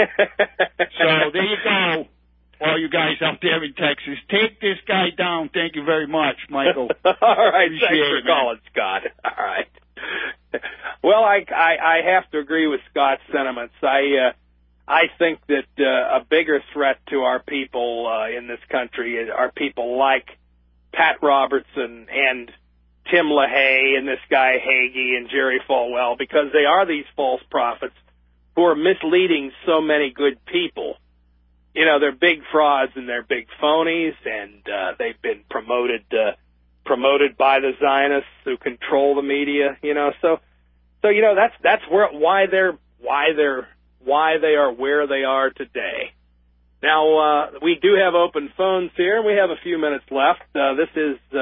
So there you go. All you guys out there in Texas, take this guy down. Thank you very much, Michael. All right, Appreciate thanks for it, calling, Scott. All right. Well, I, I I have to agree with Scott's sentiments. I uh, I think that uh, a bigger threat to our people uh, in this country are people like Pat Robertson and Tim LaHaye and this guy Hagee and Jerry Falwell, because they are these false prophets who are misleading so many good people. You know, they're big frauds and they're big phonies, and uh, they've been promoted uh, promoted by the Zionists who control the media. You know, so so you know that's that's where why they're why they're why they are where they are today. Now uh, we do have open phones here, and we have a few minutes left. Uh, this is uh,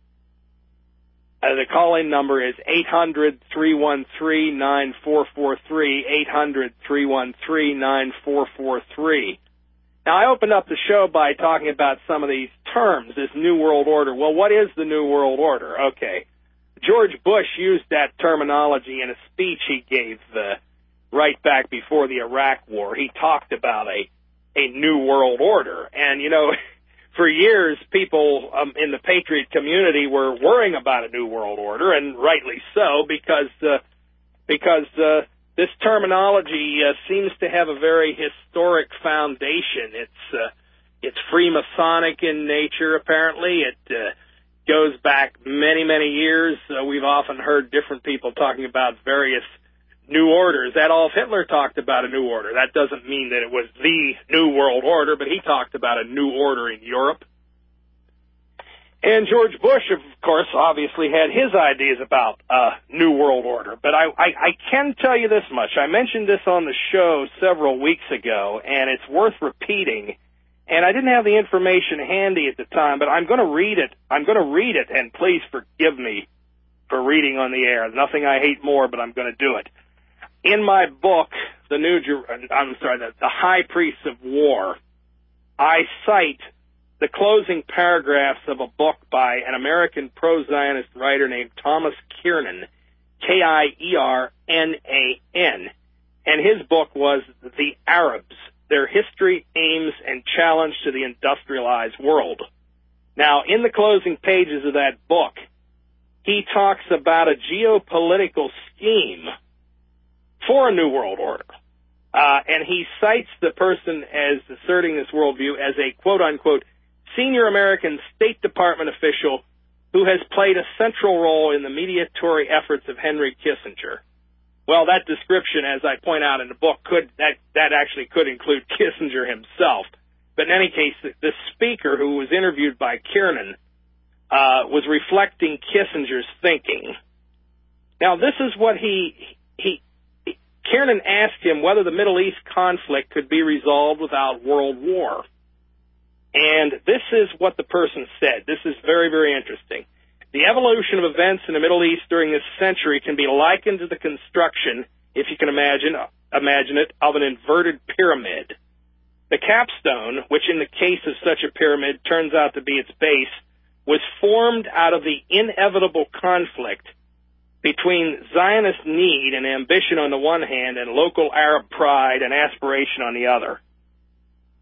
uh, the call-in number is eight hundred, three one three, nine four four three, eight hundred, three one three, nine four four three. Now, I opened up the show by talking about some of these terms, this New World Order. Well, what is the New World Order? Okay. George Bush used that terminology in a speech he gave uh, right back before the Iraq War. He talked about a, a New World Order. And, you know, for years, people um, in the Patriot community were worrying about a New World Order, and rightly so, because uh, because uh, this terminology uh, seems to have a very historic foundation. It's uh, it's Freemasonic in nature, apparently. It uh, goes back many, many years. Uh, we've often heard different people talking about various new orders. Adolf Hitler talked about a new order. That doesn't mean that it was the New World Order, but he talked about a new order in Europe. And George Bush, of course, obviously had his ideas about uh, New World Order. But I, I, I can tell you this much. I mentioned this on the show several weeks ago, and it's worth repeating. And I didn't have the information handy at the time, but I'm going to read it. I'm going to read it, and please forgive me for reading on the air. Nothing I hate more, but I'm going to do it. In my book, the New, I'm sorry, the, the High Priests of War, I cite the closing paragraphs of a book by an American pro-Zionist writer named Thomas Kiernan, K I E R N A N, and his book was The Arabs, Their History, Aims, and Challenge to the Industrialized World. Now, in the closing pages of that book, he talks about a geopolitical scheme for a New World Order. Uh, and he cites the person as asserting this worldview as a quote-unquote senior American State Department official who has played a central role in the mediatory efforts of Henry Kissinger. Well, that description, as I point out in the book, could that, that actually could include Kissinger himself. But in any case, the, the speaker who was interviewed by Kiernan uh, was reflecting Kissinger's thinking. Now, this is what he, he, he Kiernan asked him whether the Middle East conflict could be resolved without world war. And this is what the person said. This is very, very interesting. The evolution of events in the Middle East during this century can be likened to the construction, if you can imagine, imagine it, of an inverted pyramid. The capstone, which in the case of such a pyramid turns out to be its base, was formed out of the inevitable conflict between Zionist need and ambition on the one hand and local Arab pride and aspiration on the other.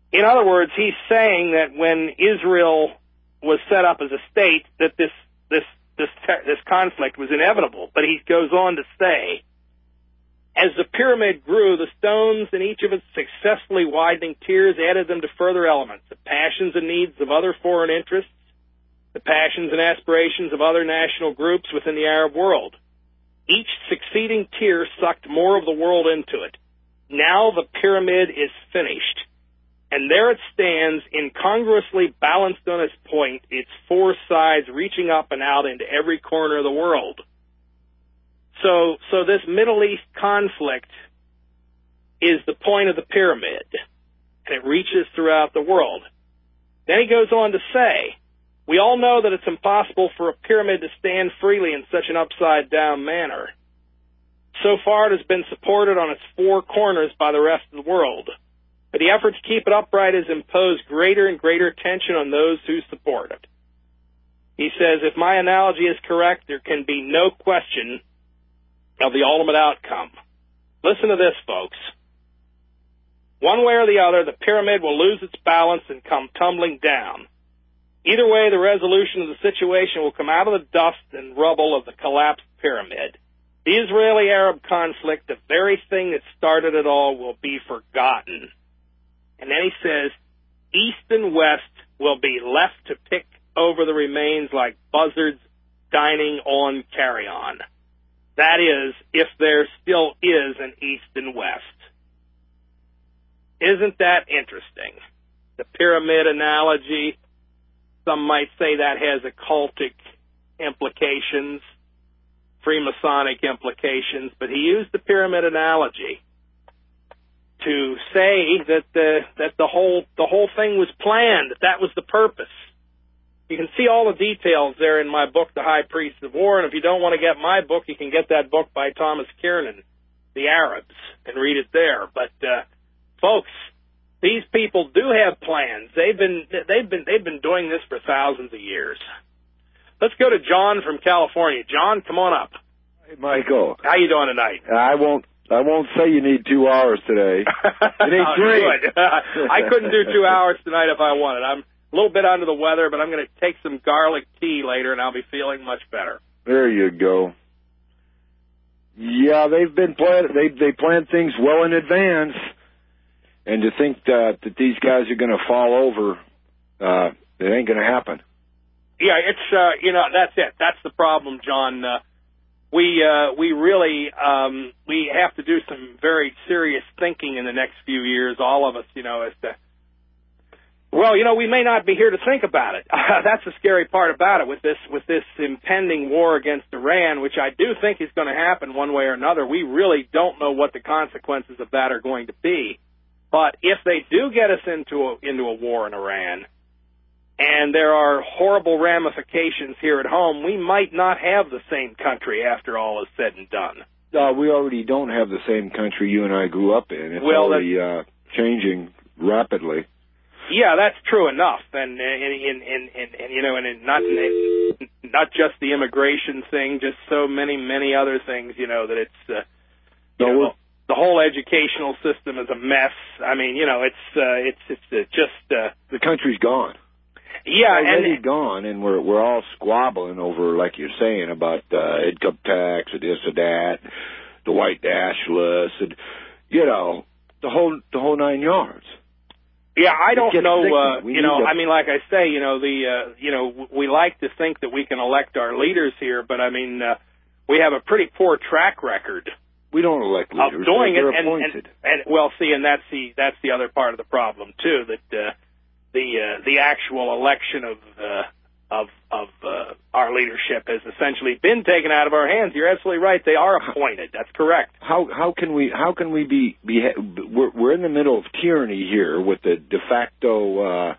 In other words, he's saying that when Israel was set up as a state, that this this this this conflict was inevitable. But he goes on to say, as the pyramid grew, the stones in each of its successfully widening tiers added them to further elements, the passions and needs of other foreign interests, the passions and aspirations of other national groups within the Arab world. Each succeeding tier sucked more of the world into it. Now the pyramid is finished, and there it stands, incongruously balanced on its point, its four sides reaching up and out into every corner of the world. So, so this Middle East conflict is the point of the pyramid, and it reaches throughout the world. Then he goes on to say, we all know that it's impossible for a pyramid to stand freely in such an upside-down manner. So far, it has been supported on its four corners by the rest of the world. But the effort to keep it upright has imposed greater and greater tension on those who support it. He says, if my analogy is correct, there can be no question of the ultimate outcome. Listen to this, folks. One way or the other, the pyramid will lose its balance and come tumbling down. Either way, the resolution of the situation will come out of the dust and rubble of the collapsed pyramid. The Israeli-Arab conflict, the very thing that started it all, will be forgotten. And then he says, East and West will be left to pick over the remains like buzzards dining on carrion. That is, if there still is an East and West. Isn't that interesting? The pyramid analogy, some might say that has occultic implications, Freemasonic implications, but he used the pyramid analogy to say that the that the whole the whole thing was planned, that that was the purpose. You can see all the details there in my book, The High Priest of War, and if you don't want to get my book, you can get that book by Thomas Kiernan, The Arabs, and read it there. But uh, folks, these people do have plans. They've been they've been they've been doing this for thousands of years. Let's go to John from California. John, come on up. Hey, Michael. How you doing tonight? I won't. I won't say you need two hours today. You need three. Good. I couldn't do two hours tonight if I wanted. I'm a little bit under the weather, but I'm going to take some garlic tea later, and I'll be feeling much better. There you go. Yeah, they've been plan. They they planned things well in advance, and to think that that these guys are going to fall over, uh, it ain't going to happen. Yeah, it's uh, you know that's it. That's the problem, John. Uh, we uh, we really um, we have to do some very serious thinking in the next few years. All of us, you know, as to well, you know, we may not be here to think about it. Uh, that's the scary part about it with this with this impending war against Iran, which I do think is going to happen one way or another. We really don't know what the consequences of that are going to be. But if they do get us into a, into a war in Iran, and there are horrible ramifications here at home, we might not have the same country after all is said and done. Uh, we already don't have the same country you and I grew up in. It's well, already uh, changing rapidly. Yeah, that's true enough, and and and and, and, and you know, and it not not just the immigration thing, just so many many other things. You know that it's uh, you no, know, the whole educational system is a mess. I mean, you know, it's uh, it's it's uh, just uh, the country's gone. Yeah, it's already and gone, and we're we're all squabbling over, like you're saying, about uh, income tax or this or that, the white nationalists, and you know, the whole the whole nine yards. Yeah, I don't know. Uh, you know, to... I mean, like I say, you know, the uh, you know, we like to think that we can elect our leaders here, but I mean, uh, we have a pretty poor track record. We don't elect leaders. Of doing They're it, and, appointed. And, and well, see, and that's the that's the other part of the problem too. That uh, the uh, the actual election of uh, of of uh, our leadership has essentially been taken out of our hands. You're absolutely right; they are appointed. That's correct. How how can we how can we be be we're, we're in the middle of tyranny here with the de facto uh,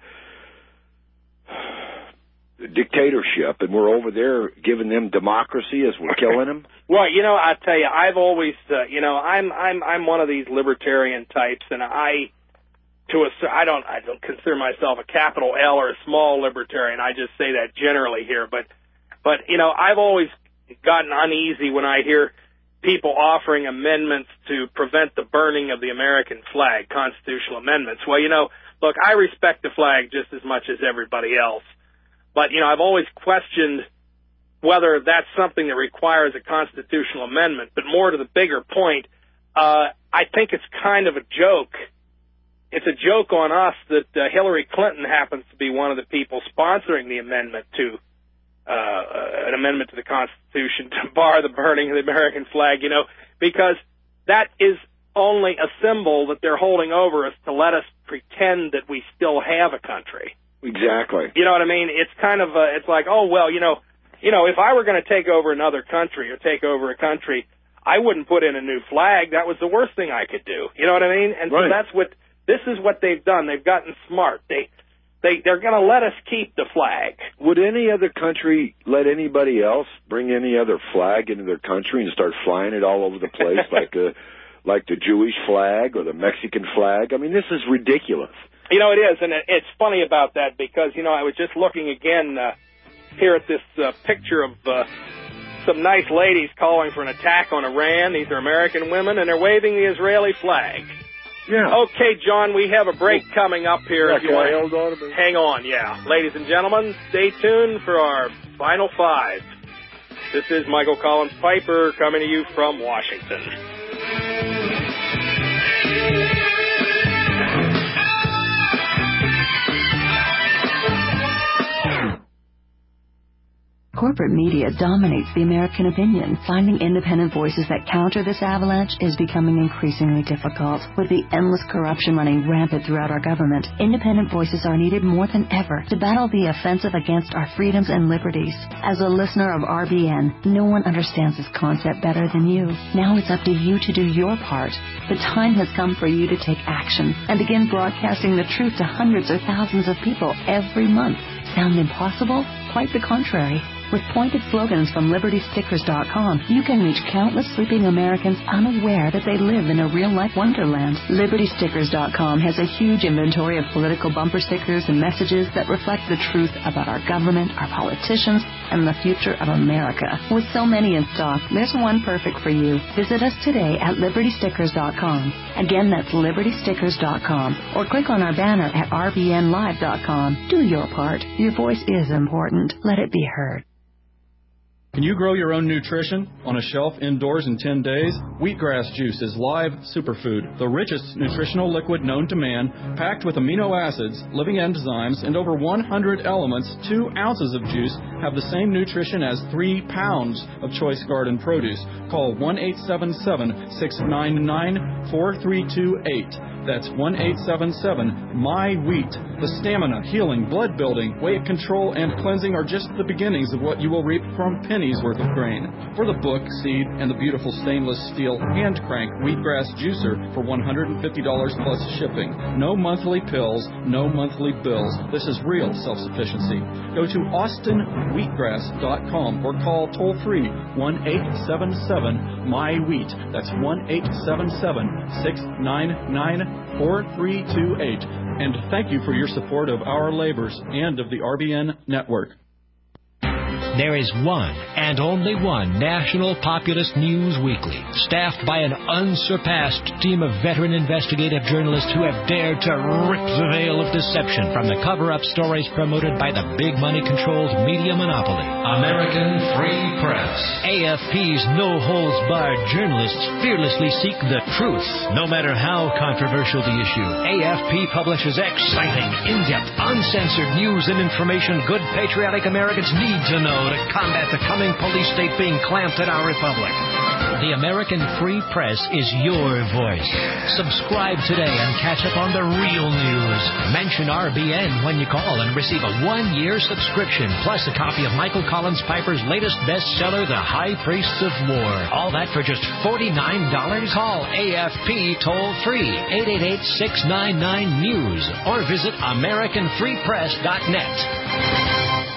dictatorship, and we're over there giving them democracy as we're killing them. Well, you know, I tell you, I've always uh, you know I'm I'm I'm one of these libertarian types, and I. To a, I don't, I don't consider myself a capital L or a small libertarian. I just say that generally here. But, but you know, I've always gotten uneasy when I hear people offering amendments to prevent the burning of the American flag, constitutional amendments. Well, you know, look, I respect the flag just as much as everybody else. But, you know, I've always questioned whether that's something that requires a constitutional amendment. But more to the bigger point, uh, I think it's kind of a joke. It's a joke on us that uh, Hillary Clinton happens to be one of the people sponsoring the amendment to uh, an amendment to the Constitution to bar the burning of the American flag, you know, because that is only a symbol that they're holding over us to let us pretend that we still have a country. Exactly. You know what I mean? It's kind of, uh, it's like, oh, well, you know, you know, if I were going to take over another country or take over a country, I wouldn't put in a new flag. That was the worst thing I could do. You know what I mean? And right. so that's what, this is what they've done. They've gotten smart. They, they, they're going to let us keep the flag. Would any other country let anybody else bring any other flag into their country and start flying it all over the place like a, like the Jewish flag or the Mexican flag? I mean, this is ridiculous. You know, it is, and it's funny about that because, you know, I was just looking again uh, here at this uh, picture of uh, some nice ladies calling for an attack on Iran. These are American women, and they're waving the Israeli flag. Yeah. Okay, John, we have a break coming up here. Yeah, if you want hold on a minute. Hang on, yeah. Ladies and gentlemen, stay tuned for our final five. This is Michael Collins Piper coming to you from Washington. Corporate media dominates the American opinion. Finding independent voices that counter this avalanche is becoming increasingly difficult. With the endless corruption running rampant throughout our government, independent voices are needed more than ever to battle the offensive against our freedoms and liberties. As a listener of R B N, no one understands this concept better than you. Now it's up to you to do your part. The time has come for you to take action and begin broadcasting the truth to hundreds or thousands of people every month. Sound impossible? Quite the contrary. With pointed slogans from Liberty Stickers dot com, you can reach countless sleeping Americans unaware that they live in a real-life wonderland. Liberty Stickers dot com has a huge inventory of political bumper stickers and messages that reflect the truth about our government, our politicians, and the future of America. With so many in stock, there's one perfect for you. Visit us today at Liberty Stickers dot com. Again, that's Liberty Stickers dot com. Or click on our banner at R B N Live dot com. Do your part. Your voice is important. Let it be heard. Can you grow your own nutrition on a shelf indoors in ten days? Wheatgrass juice is live superfood, the richest nutritional liquid known to man, packed with amino acids, living enzymes, and over one hundred elements. Two ounces of juice have the same nutrition as three pounds of choice garden produce. Call one eight seven seven, six nine nine, four three two eight. That's one eight seven seven, M Y wheat. The stamina, healing, blood building, weight control, and cleansing are just the beginnings of what you will reap from pennies worth of grain. For the book, seed, and the beautiful stainless steel hand crank wheatgrass juicer for one hundred fifty dollars plus shipping. No monthly pills, no monthly bills. This is real self-sufficiency. Go to austin wheatgrass dot com or call toll-free one eight seven seven, M Y wheat. That's one eight seven seven, six nine nine, four three two eight. And thank you for your support of our labors and of the R B N network. There is one and only one National Populist News Weekly, staffed by an unsurpassed team of veteran investigative journalists who have dared to rip the veil of deception from the cover-up stories promoted by the big money-controlled media monopoly, American Free Press. A F P's no-holds-barred journalists fearlessly seek the truth, no matter how controversial the issue. A F P publishes exciting, in-depth, uncensored news and information good patriotic Americans need to know to combat the coming police state being clamped in our republic. The American Free Press is your voice. Subscribe today and catch up on the real news. Mention R B N when you call and receive a one-year subscription, plus a copy of Michael Collins Piper's latest bestseller, The High Priests of War. All that for just forty-nine dollars. Call A F P toll-free, eight eight eight, six nine nine, news, or visit american free press dot net.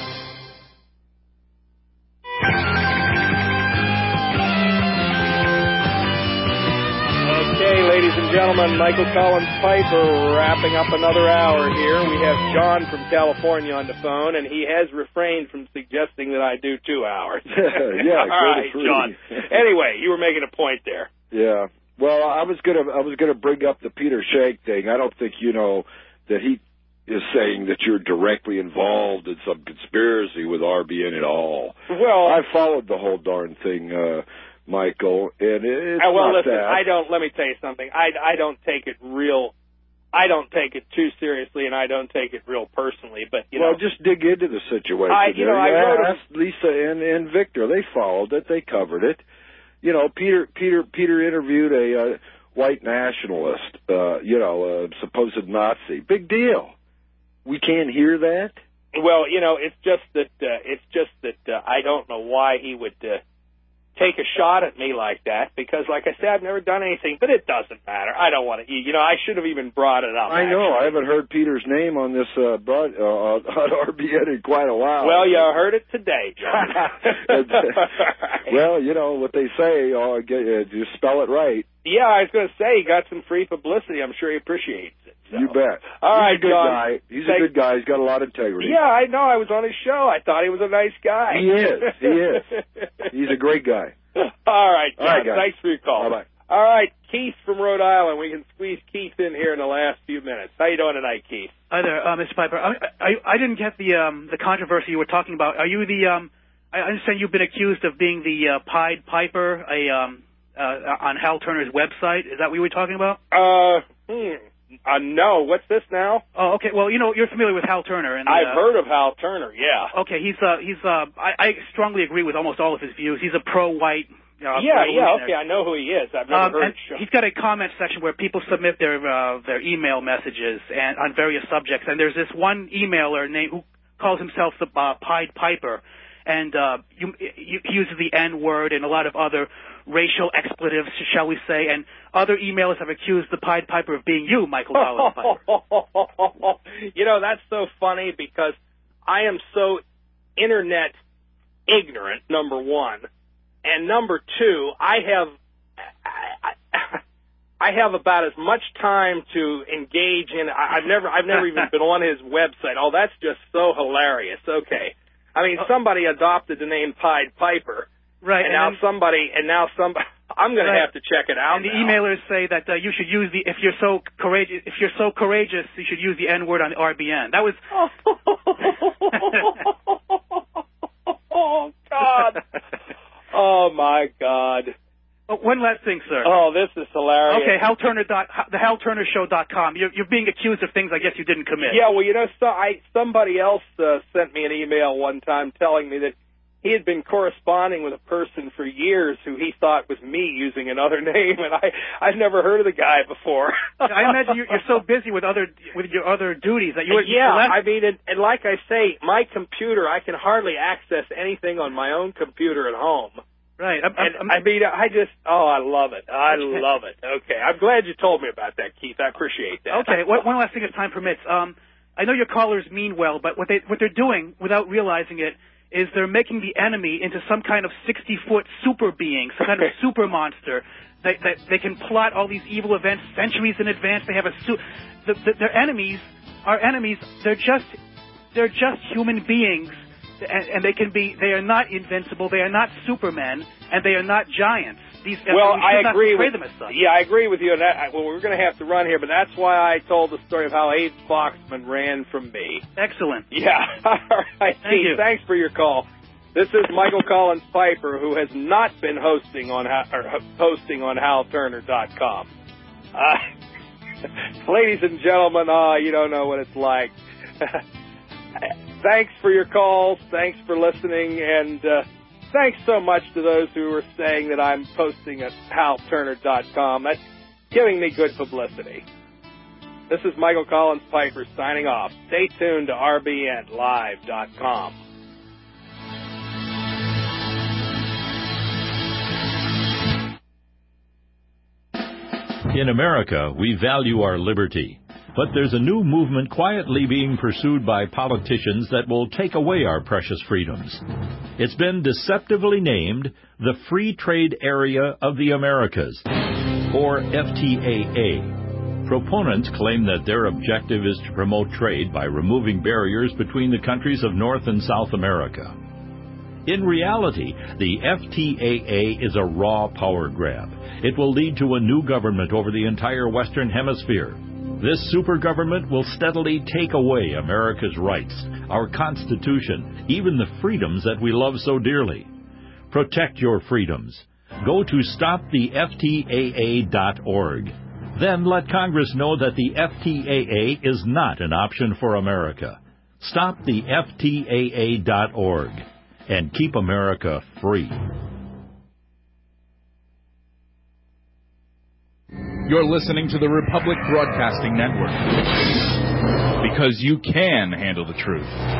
Okay, ladies and gentlemen, Michael Collins Piper wrapping up another hour here. We have John from California on the phone, and he has refrained from suggesting that I do two hours. Yeah, all right, John. Anyway, you were making a point there. Yeah. Well, I was gonna I was gonna bring up the Peter Shank thing. I don't think you know that he is saying that you're directly involved in some conspiracy with R B N at all. Well, I followed the whole darn thing, uh, Michael, and it's uh, well, not listen, that. I don't. Let me tell you something. I I don't take it real. I don't take it too seriously, and I don't take it real personally. But you well, know, just dig into the situation. I, you know, I yeah, wrote asked Lisa and, and Victor. They followed it. They covered it. You know, Peter Peter Peter interviewed a uh, white nationalist. Uh, you know, a supposed Nazi. Big deal. We can't hear that. Well, you know, it's just that uh, it's just that uh, I don't know why he would uh, take a shot at me like that, because, like I said, I've never done anything, but it doesn't matter. I don't want to, you know, I should have even brought it up. I actually. know. I haven't heard Peter's name on this uh, broad, uh, on R B N in quite a while. Well, you heard it today, John. Well, you know what they say. Oh, get, uh, just spell it right. Yeah, I was going to say he got some free publicity. I'm sure he appreciates it. So. You bet. All He's right, a good John. guy. He's Thank- a good guy. He's got a lot of integrity. Yeah, I know. I was on his show. I thought he was a nice guy. He is. He is. He's a great guy. All right, John. All right, guys. Thanks for your call. Bye-bye. All right, Keith from Rhode Island. We can squeeze Keith in here in the last few minutes. How you doing tonight, Keith? Hi there, uh, Mister Piper. I, I, I didn't get the um, the controversy you were talking about. Are you the? Um, I understand you've been accused of being the uh, Pied Piper, a um, uh, on Hal Turner's website. Is that what you were talking about? Uh, hmm. Uh, no. What's this now? Oh, okay. Well, you know, you're familiar with Hal Turner, and I've uh, heard of Hal Turner. Yeah. Okay, he's uh, he's uh, I, I strongly agree with almost all of his views. He's a pro-white. Uh, yeah, yeah, okay, I know who he is. I've never um, heard and his show. He's got a comment section where people submit their uh, their email messages and on various subjects. And there's this one emailer named who calls himself the uh, Pied Piper, and uh, you, you, he uses the N word and a lot of other racial expletives, shall we say. And other emailers have accused the Pied Piper of being you, Michael Collins Piper. You know, that's so funny because I am so internet ignorant, number one. And number two, I have I, I have about as much time to engage in. I, I've never I've never even been on his website. Oh, that's just so hilarious. Okay, I mean somebody adopted the name Pied Piper, right? And, and now then, somebody and now somebody. I'm going right. to have to check it out. And the now. emailers say that uh, you should use the if you're so courageous if you're so courageous you should use the N word on R B N. That was. Oh God. Oh, my God. Oh, one last thing, sir. Oh, this is hilarious. Okay, Hal Turner dot, the Hal Turner Show dot com. You're, you're being accused of things I guess you didn't commit. Yeah, well, you know, so I, somebody else uh, sent me an email one time telling me that he had been corresponding with a person for years who he thought was me using another name, and I, I've never heard of the guy before. I imagine you're, you're so busy with other with your other duties that you were. Yeah, last... I mean, and, and like I say, my computer, I can hardly access anything on my own computer at home. Right. I'm, and I'm, I mean, I just, oh, I love it. I love it. Okay. I'm glad you told me about that, Keith. I appreciate that. Okay. One, one last thing, if time permits. Um, I know your callers mean well, but what they what they're doing without realizing it is they're making the enemy into some kind of sixty-foot super being, some kind of super monster. They, they, they can plot all these evil events centuries in advance. They have a su- the, the, their enemies, our enemies, they're just they're just human beings. And, and they can be, they are not invincible, they are not supermen, and they are not giants. These, well, we I agree not with them as such. Yeah, I agree with you. And that, I, well, we're going to have to run here, but that's why I told the story of how Abe Foxman ran from me. Excellent. Yeah. All right, Thank Keith, you. Thanks for your call. This is Michael Collins Piper, who has not been hosting on or posting on Hal Turner dot com. Uh, ladies and gentlemen, uh, you don't know what it's like. Thanks for your calls. Thanks for listening. And uh, thanks so much to those who are saying that I'm posting at Hal Turner dot com. That's giving me good publicity. This is Michael Collins Piper signing off. Stay tuned to R B N Live dot com. In America, we value our liberty. But there's a new movement quietly being pursued by politicians that will take away our precious freedoms. It's been deceptively named the Free Trade Area of the Americas, or F T A A. Proponents claim that their objective is to promote trade by removing barriers between the countries of North and South America. In reality, the F T A A is a raw power grab. It will lead to a new government over the entire Western Hemisphere. This super government will steadily take away America's rights, our Constitution, even the freedoms that we love so dearly. Protect your freedoms. Go to stop the F T A A dot org. Then let Congress know that the F T A A is not an option for America. Stop the F T A A dot org and keep America free. You're listening to the Republic Broadcasting Network. Because you can handle the truth.